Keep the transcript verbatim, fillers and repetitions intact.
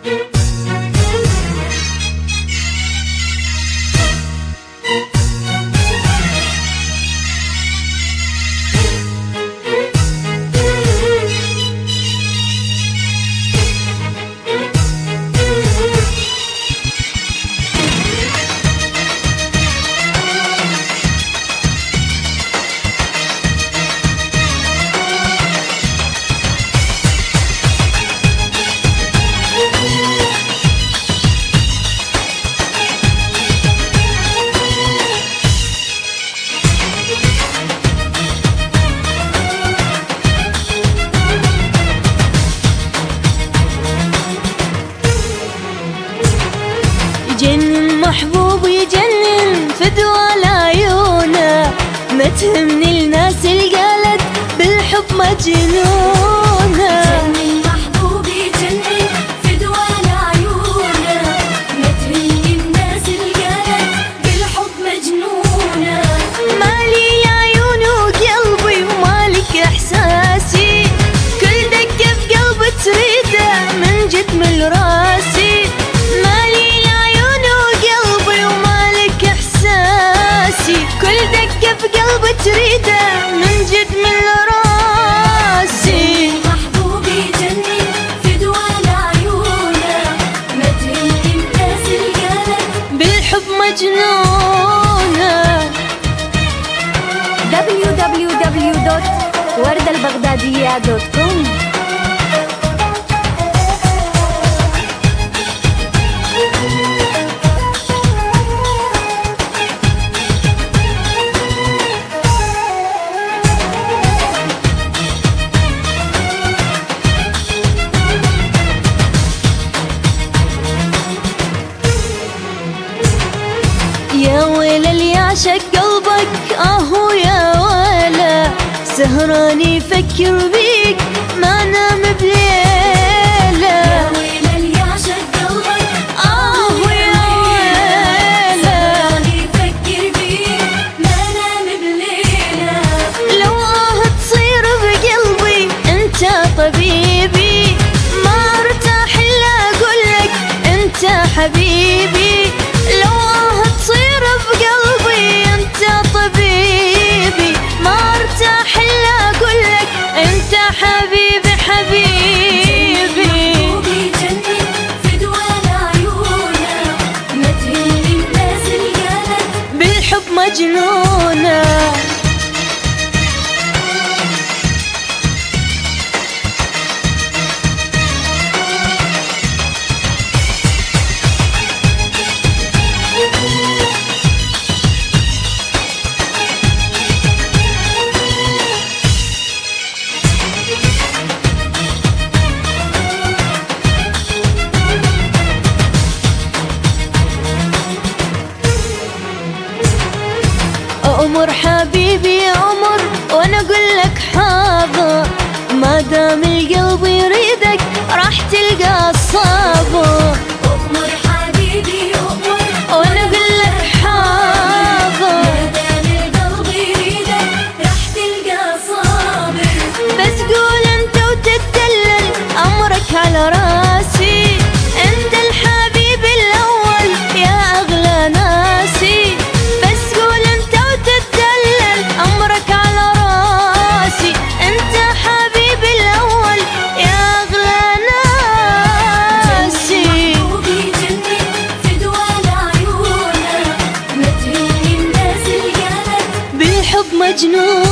يجنن محبوب يجنن فدوى لعيونه، ما تهمني الناس اللي قالت بالحب مجنونه. يجنن محبوب يجنن فدوى لعيونه، ما تهمني الناس اللي قالت بالحب مجنونه. مالي لعيونه وقلبي ومالك احساسي، كل دقة في قلبي تريده من جد من راسي. كل دقة في قلبي تريده من جد من راسي. محبوب يجنن فدوى لعيونه، ما تهمني الناس اللي قالت بالحب مجنونة. دبليو دبليو دبليو دوت وردة البغدادية دوت كوم. يا ويل اللي يعشق قلبك آهو يا ويله، سهران يفكر بيك ما نام بليله. يا ويل اللي يعشق قلبك آهو يا ويله، سهران يفكر بيك ما نام بليله. لو آه تصير بقلبي انت طبيبي، ما ارتاح الا اقولك انت حبيبي. لو آه تصير بقلبي انت طبيبي، ما ارتاح الا اقولك انت حبيبي حبيبي. محبوب يجنن فدوى لعيونه، ما تهمني الناس اللي قالت بالحب مجنونة. عمر حبيبي عمر وانا اقول لك حاضر، ما دام القلب يريدك راح تلقى الصبر. أمر حبيبي أمر وانا اقول لك حاضر، ما دام القلب يريدك راح تلقى صابر. بس قول انت وتتدلل امرك على راسي، انت الحبيب الاول يا اغلى ناسي. بس قول انت وتتدلل امرك على راسي، انت حبيب الاول يا اغلى ناسي. محبوب يجنن فدوى لعيونه، ما تهمني الناس اللي قالت بالحب مجنون.